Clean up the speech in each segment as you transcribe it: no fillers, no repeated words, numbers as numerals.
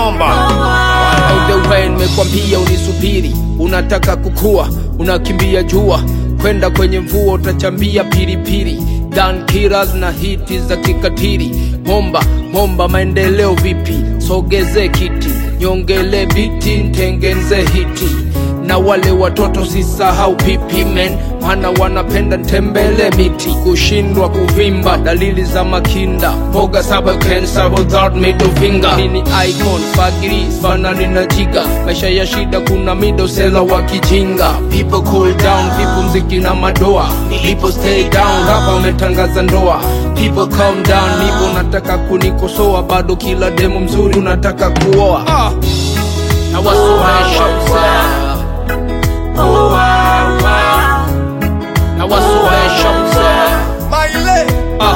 bomba. All the way nimekwambia unisubiri, unataka kukua, unakimbia jua, kwenda kwenye mvua utachambia piripiri. Dan Kiraz na hiti za kikatiri. Momba maendeleo vipi, sogeze kiti, nyongele biti, ntengenze hiti. Na wale watoto sisahau pipi men, mana wanapenda ntembele miti. Kushindwa kuvimba, dalili za makinda, boga saba cancer without middle finger. Nini icon, fagiri, fanani na jiga, maisha ya shida kuna middle sela wa kijinga. People cool down, people mziki na madoa. People stay down, rapa umetangaza ndoa. People calm down, nipo nataka kunikosoa, bado kila demo mzuri unataka kuoa. Na wasomesha mzee, na wasomesha mzee Maile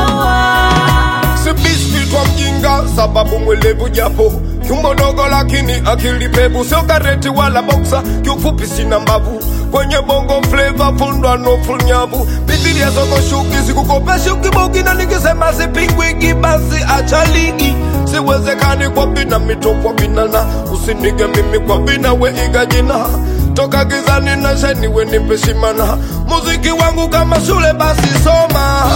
si biscuit wa mjinga, sababu mwelevu japo tumbo dogo lakini akili pevu. Sio kareti wala boxer, kiufupi sina mbavu. Kwenye bongo flavor fundwa no full nyavu. Biblia soko shuki sikukopeshi ukibogi, na nikisema sipingwi kibasi acha ligi. Siwezekani kwa bina mito kwa binana, usinige mimi kwa bina we iga jina. Toka gizani na sheni we nipe shimana, muziki wangu kama shule basi soma.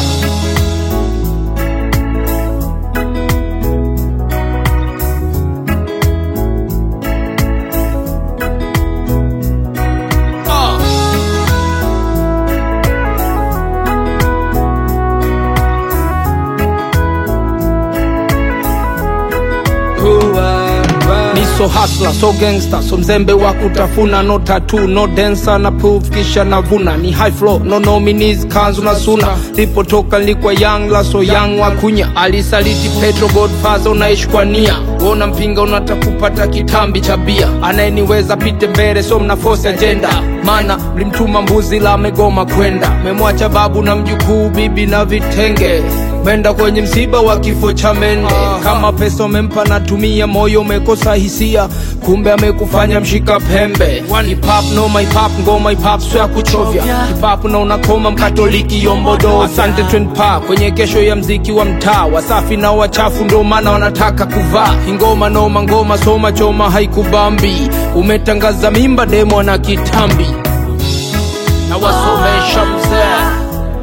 So hustler, so gangster, so mzembe wa kutafuna. No tattoo, no dancer, na proof kisha navuna. Ni high flow, no nominees, kanzu na suna. Lipo toka likwa young, la so young wa kunya. Alisaliti Petro Godfather, unaishi kwa nia. Wona mpinga unataka kupata kitambi cha bia. Anayeniweza pite mbele, so mna force agenda. Mana, mlimtuma mbuzi la megoma kwenda. Memwacha babu na mjukuu, bibi na vitenge. Menda kwenye msiba wa kifo cha mende. Kama pesa umempa natumia, moyo umekosa hisia, kumbe amekufanya mshika pembe. Hip hop no my pop, ngoma hip hop sio ya kuchovya. Hip hop na unakoma mkatoliki yombodo. Asante Trend Park kwenye kesho ya mziki wa mtaa. Wasafi na wachafu ndo maana wanataka kuvaa. Ngoma no mangoma soma choma haikubambi. Umetangaza mimba demo na kitambi. Na wasomesha mzee,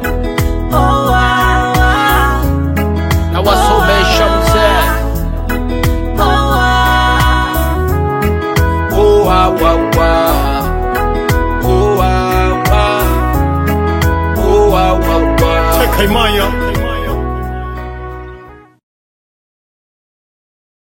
na wasomesha mzee. Kaimaya